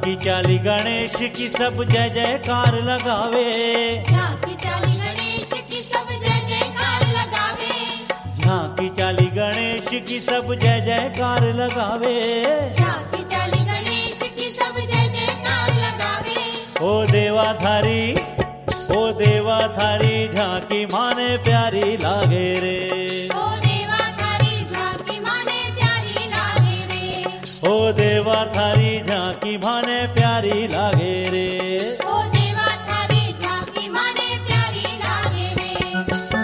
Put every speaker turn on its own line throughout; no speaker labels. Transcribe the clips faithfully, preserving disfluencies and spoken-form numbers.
झांकी चाली गणेश की सब जय जयकार लगावे,
झांकी चाली गणेश की सब जय जयकार लगावे,
झांकी चाली गणेश की सब जय जयकार लगावे,
झांकी चाली गणेश की सब जय जयकार लगावे।
ओ देवाधारी ओ देवाधारी झांकी माने प्यारी लागे रे,
ओ देवाधारी झांकी माने प्यारी लागे रे,
ओ देवाधारी झांकी माने प्यारी लागे रे।
ओ देवाधारी झांकी माने प्यारी लागे रे।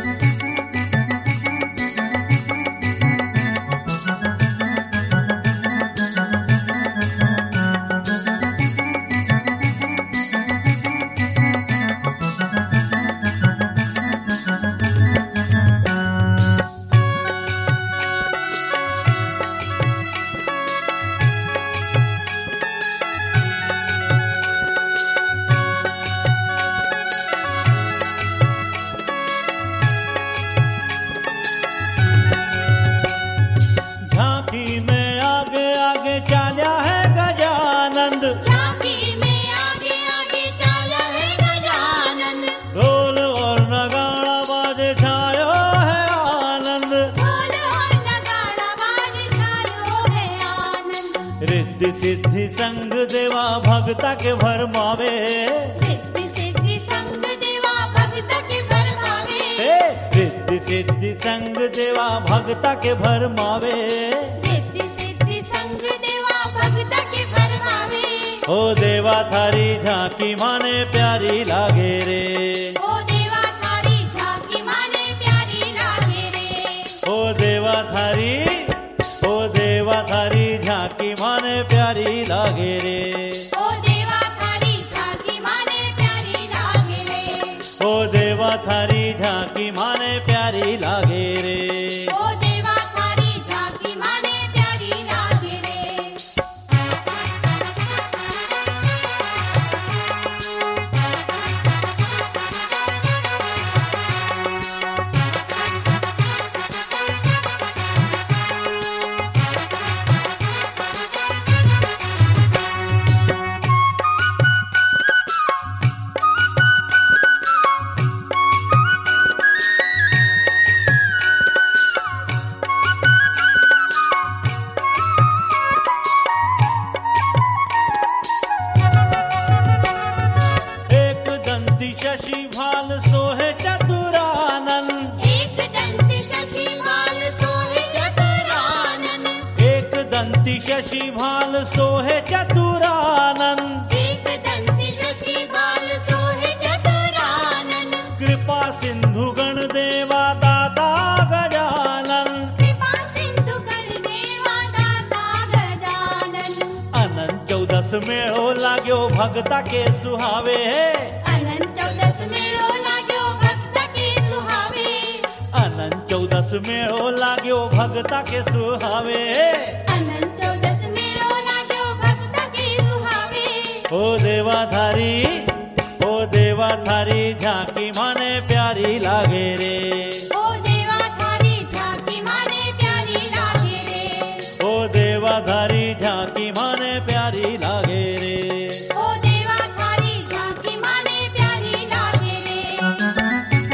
झांकी में आगे आगे चाल्या है गजानंद,
झांकी में आगे आगे चाला है गजानंद,
ढोल और नगाड़ा बाजे छायो है आनंद,
ढोल और नगाड़ा बाज छायो है आनंद।
रिद्धि सिद्धि संग देवा भगता के भरमावे,
रिद्धि सिद्धि संग देवा भगत के भरमावे,
हे रिद्धि सिद्धि संग देवा भगता के भरमावे।
रिद्धि सिद्धि संग देवा भगत के भरमावे।
ओ देवा थारी झांकी माने प्यारी लागे रे,
ओ देवा थारी झांकी माने प्यारी लागे रे,
ओ देवा थारी ओ देवा थारी झांकी माने प्यारी लागे रे,
ओ देवा थारी झांकी माने प्यारी लागे रे,
ओ देवा थारी झांकी माने प्यारी लागे रे।
ओ देवा थारी झांकी माने प्यारी लागे रे।
एक दंती शशि भाल सोहे चतुरानन,
एक दंत शशि भाल सोहे चतुरानन,
एक दंती शशि भाल सोहे चतुरानन,
एक दंत शशि भाल सोहे चतुरानन,
कृपा सिंधु गण देवा दाता गजानन,
कृपा सिंधु कर देवा दाता गजानन।
अनंत चौदस मेळो लाग्यो भगता के सुहावे,
अनंत चौदस मेळो लाग्यो भक्त के सुहावे,
अनंत चौदस मेळो लाग्यो भगता के सुहावे।
अनंत चौदस मेळो लाग्यो भक्त के सुहावे।
ओ देवाधारी ओ देवाधारी झांकी माने प्यारी लागे रे,
ओ देवा थारी झांकी माने प्यारी लागे रे,
ओ देवाधारी झांकी माने प्यारी लागे रे।
ओ देवा थारी झांकी माने प्यारी लागे रे।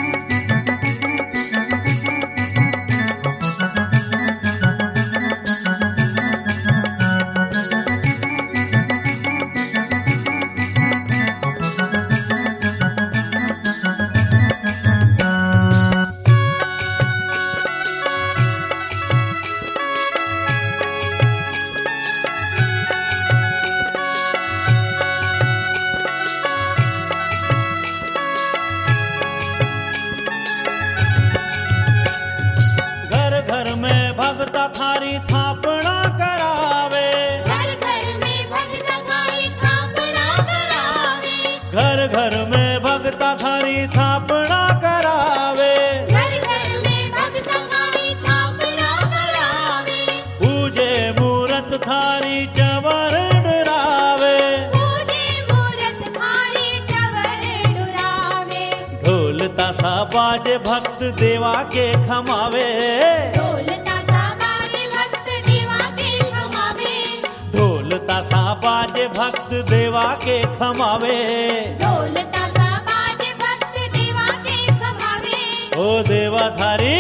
घर घर में भगता थारी थापना करावे,
घर घर में भगत थारी थापना करावे,
घर घर में भगता थारी थापना करावे,
घर घर में भगत थारी थापना करावे,
पूजे मूरत थारी चवर डरावे,
पूजे मूरत थारी चवर डुरावे,
ढोल तासा बाजे भक्त देवा के खमावे,
ढोल तासा बाजे भक्त देवा के खमावे,
ढोल तासा बाजे बाज भक्त देवा के खमावे,
ढोल ताशा बाज भक्त देवा के खमावे।
ओ देवा थारी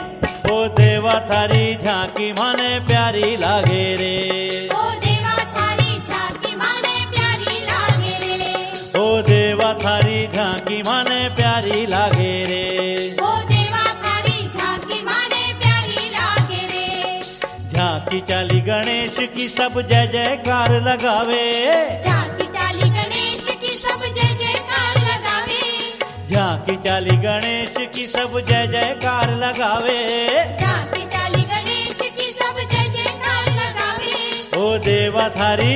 ओ देवा थारी झांकी माने प्यारी लागे रे,
ओ देवा थारी झांकी माने प्यारी लागे रे,
ओ देवा थारी झांकी माने प्यारी लागे रे।
ओ देवा थारी झांकी माने प्यारी लागे रे।
झांकी चाली गणेश की सब जय जयकार लगावे,
झांकी चाली गणेश की सब जय जयकार लगावे,
झांकी चाली गणेश की सब जय जयकार लगावे।
झांकी चाली गणेश की सब जय जयकार लगावे।
ओ देवा थारी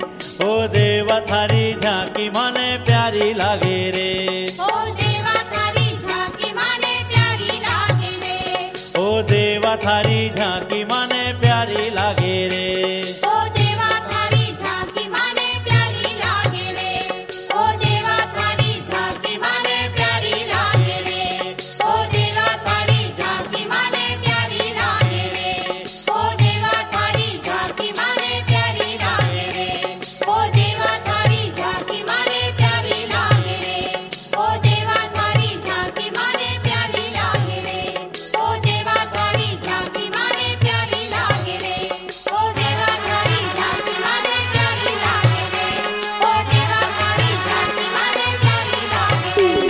ओ देवा थारी झांकी माने प्यारी लागे रे,
ओ देवा थारी झांकी माने प्यारी लागे रे,
ओ देवा थारी झांकी माने प्यारी लागे रे।
ओ देवा थारी झांकी माने प्यारी लागे रे, ओ देवा थारी झांकी माने प्यारी लागे रे, ओ देवा थारी झांकी माने प्यारी लागे रे, ओ देवा थारी झांकी माने प्यारी लागे रे, ओ देवा थारी झांकी माने प्यारी लागे रे, ओ देवा थारी झांकी माने प्यारी लागे रे, ओ देवा थारी झांकी माने प्यारी लागे रे, ओ देवा थारी झांकी माने प्यारी लागे रे, ओ देवा थारी झांकी माने प्यारी लागे रे।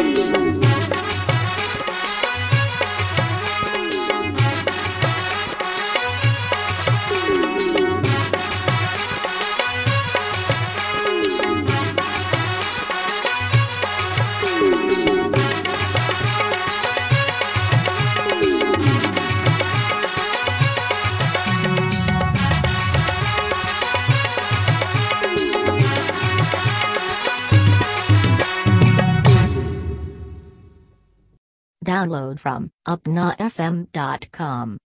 Download from upna f m dot com.